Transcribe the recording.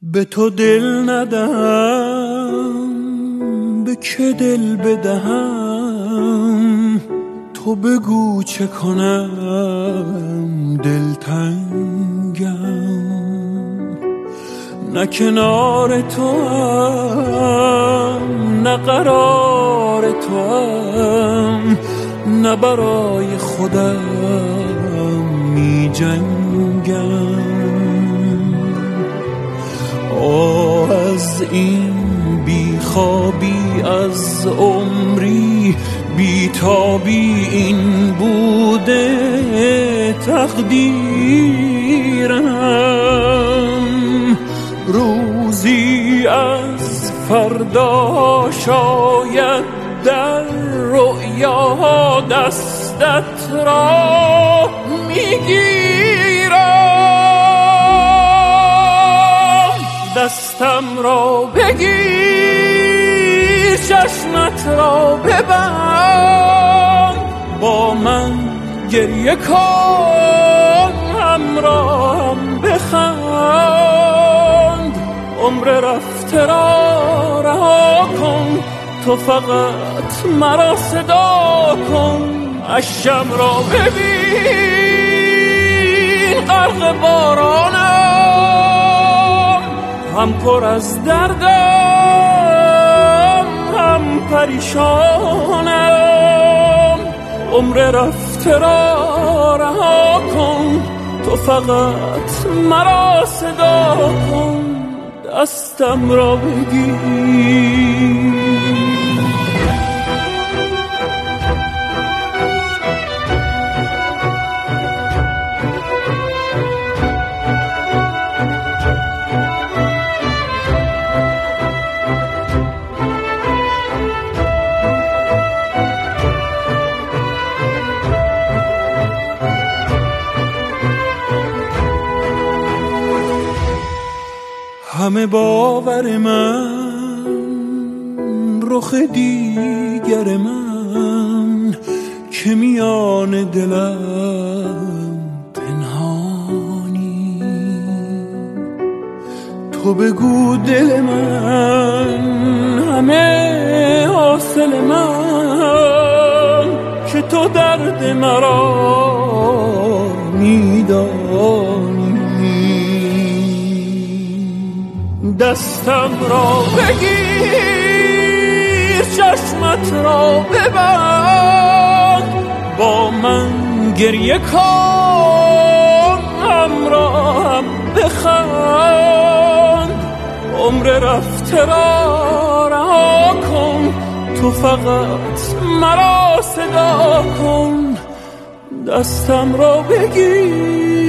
به تو دل ندم، به که دل بدهم؟ تو بگو چه کنم دلتنگم. نه کنار تو هم، نه قرار تو هم، نه برای خودم می جنگم. از این بیخوابی از عمری، بیتابی این بوده تقدیرم. روزی از فردا شاید در رؤیا دستت را میگیرم. دستم را بگیر، چشمت را ببند، با من گریه کن، همراهم بخند. عمر رفته را رها کن، تو فقط مرا صدا کن. اشکم را ببین غرق بارانم، هم پر از دردم هم پریشانم. عمر رفته را رها کن، تو فقط مرا صدا کن. دستم را بگیر. همه باور من، رخ دیگر من که میان دلم پنهانی. تو بگو دل من همه حاصل من، که تو درد مرا میدانی. دستم را بگیر، چشمت را ببند، با من گریه کن، همراهم بخند. عمر رفته را رها کن، تو فقط مرا صدا کن. دستم را بگیر.